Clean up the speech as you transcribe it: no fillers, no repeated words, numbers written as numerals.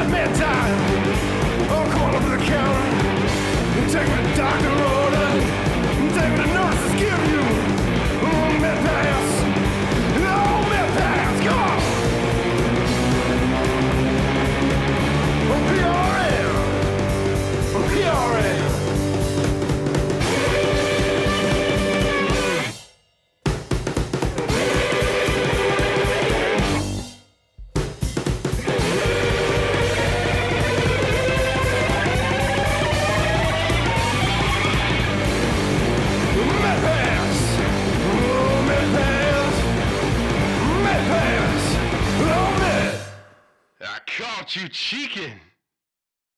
at bedtime. I'll call up the counter. Take me to doctor order. Take me to nurses give you. Med pass. Oh, med pass. Come on. PRN. PRN. I caught you cheeking.